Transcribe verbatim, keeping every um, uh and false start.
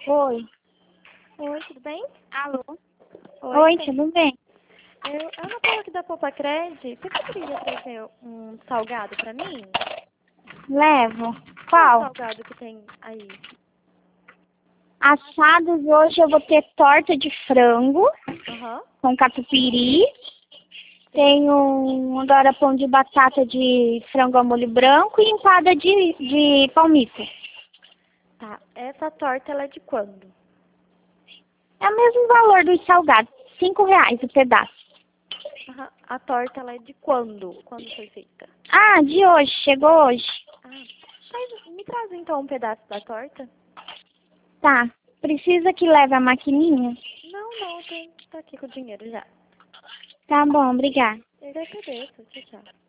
Oi. Oi, tudo bem? Alô? Oi, Oi, tem- tudo bem? eu, eu não falo aqui da Poupa Cred. Você poderia trazer um salgado pra mim? Levo. Qual Qual? salgado que tem aí? Assados hoje eu vou ter torta de frango Aham. com catupiry. Tenho um, agora pão de batata de frango ao molho branco e empada de, de palmito. Tá. Essa torta, ela é de quando? É o mesmo valor dos salgados. Cinco reais o pedaço. Aham. A torta, ela é de quando? Quando foi feita? Ah, de hoje. Chegou hoje. Ah, mas me traz então um pedaço da torta. Tá. Precisa que leve a maquininha? Não, não, eu tô, tô aqui com o dinheiro já. Tá bom, obrigada. Eu agradeço. Tchau, tchau.